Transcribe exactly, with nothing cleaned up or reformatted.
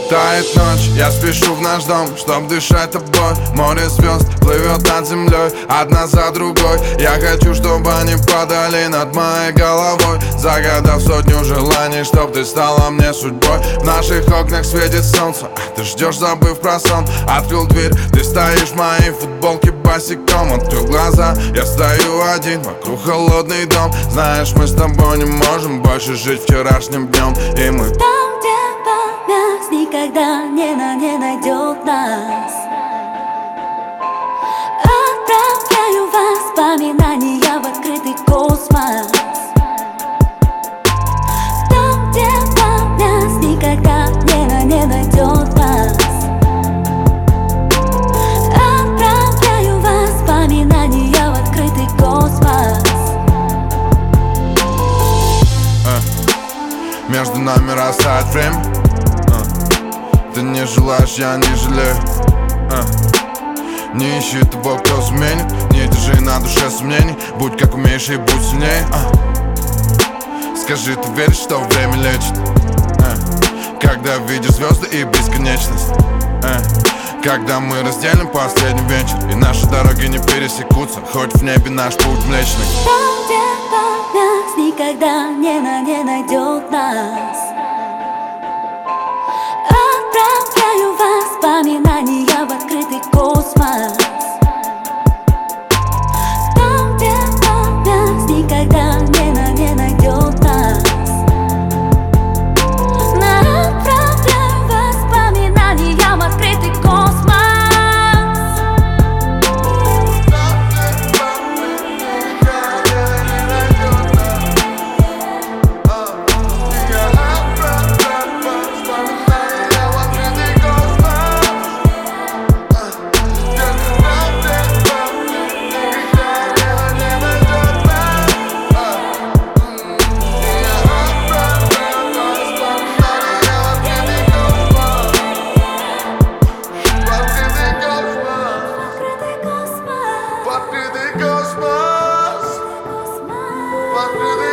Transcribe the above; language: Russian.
Тает ночь, я спешу в наш дом, чтоб дышать тобой. Море звезд плывет над землей, одна за другой. Я хочу, чтобы они падали над моей головой, загадав сотню желаний, чтоб ты стала мне судьбой. В наших окнах светит солнце, а ты ждешь, забыв про сон. Открыл дверь, ты стоишь в моей футболке босиком. Открыл глаза, я стою один, вокруг холодный дом. Знаешь, мы с тобой не можем больше жить вчерашним днем. И мы там, где память никогда не, на, не найдет нас. Отправляю воспоминания в открытый космос. Там, где память никогда не, на, не найдет нас. Отправляю воспоминания в открытый космос. э, Между нами растает время. э, Ты не желаешь, я не жалею. э, Не ищи того, кто сменит. Не держи на душе сомнений. Будь как умеешь и будь сильнее. э. Скажи, ты веришь, что время лечит? э. Когда видишь звезды и бесконечность. э. Когда мы разделим последний вечер, и наши дороги не пересекутся, хоть в небе наш путь млечный. Там, где память никогда не, на, не найдет нас. Отправляю воспоминания в открытый космос. Там, где память никогда не, на, не найдет нас. Отправляю воспоминания в открытый космос. Открытый космос.